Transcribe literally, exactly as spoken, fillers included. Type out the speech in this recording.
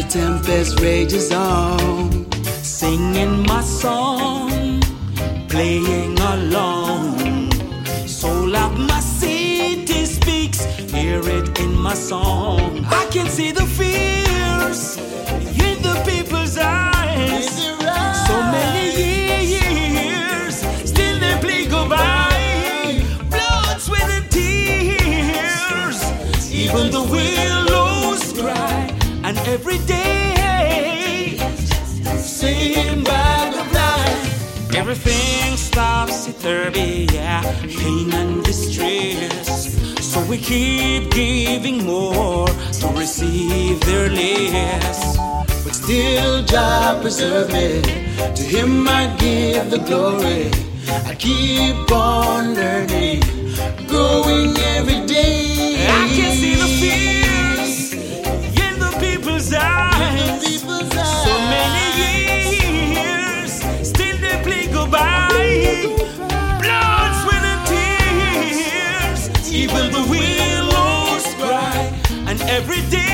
tempest rages on. Singing my song, playing along. Soul of my city speaks, hear it in my song. I can see the fears in the people's eyes. So many years, still they play go by. Blood, sweat and tears. Even the willows cry, and every day, same bag of life. Everything stops at thirty, yeah, pain and distress. So we keep giving more to receive their less. But still, Jah preserve me. To Him I give the glory. I keep on learning, growing every day. I can see the fears in the people's eyes. So many years, still they play goodbye. Blood, sweat and tears. Even the willows cry, and every day